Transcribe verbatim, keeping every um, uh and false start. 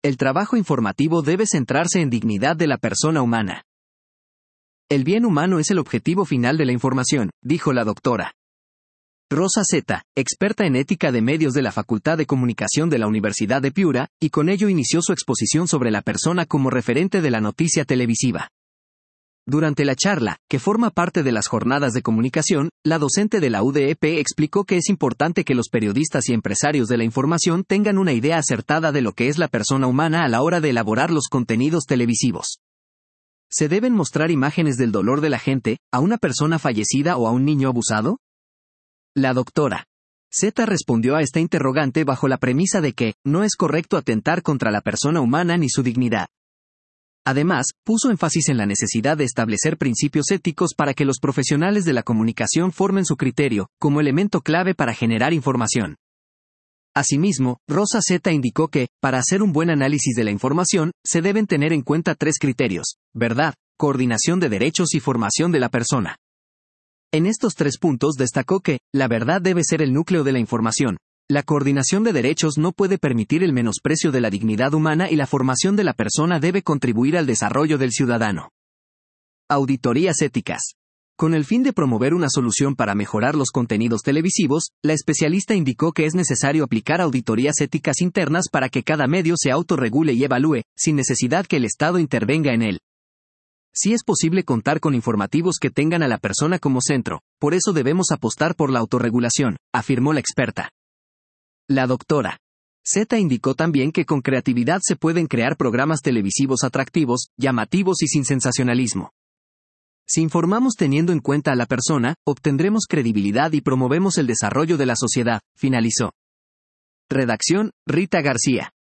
el trabajo informativo debe centrarse en dignidad de la persona humana. El bien humano es el objetivo final de la información, dijo la doctora Rosa Zeta, experta en ética de medios de la Facultad de Comunicación de la Universidad de Piura, y con ello inició su exposición sobre la persona como referente de la noticia televisiva. Durante la charla, que forma parte de las jornadas de comunicación, la docente de la U D E P explicó que es importante que los periodistas y empresarios de la información tengan una idea acertada de lo que es la persona humana a la hora de elaborar los contenidos televisivos. ¿Se deben mostrar imágenes del dolor de la gente, a una persona fallecida o a un niño abusado? La doctora Zeta respondió a esta interrogante bajo la premisa de que no es correcto atentar contra la persona humana ni su dignidad. Además, puso énfasis en la necesidad de establecer principios éticos para que los profesionales de la comunicación formen su criterio, como elemento clave para generar información. Asimismo, Rosa Zeta indicó que, para hacer un buen análisis de la información, se deben tener en cuenta tres criterios: verdad, coordinación de derechos y formación de la persona. En estos tres puntos destacó que, la verdad debe ser el núcleo de la información. La coordinación de derechos no puede permitir el menosprecio de la dignidad humana y la formación de la persona debe contribuir al desarrollo del ciudadano. Auditorías éticas. Con el fin de promover una solución para mejorar los contenidos televisivos, la especialista indicó que es necesario aplicar auditorías éticas internas para que cada medio se autorregule y evalúe, sin necesidad que el Estado intervenga en él. Sí es posible contar con informativos que tengan a la persona como centro, por eso debemos apostar por la autorregulación, afirmó la experta. La doctora Zeta indicó también que con creatividad se pueden crear programas televisivos atractivos, llamativos y sin sensacionalismo. Si informamos teniendo en cuenta a la persona, obtendremos credibilidad y promovemos el desarrollo de la sociedad, finalizó. Redacción, Rita García.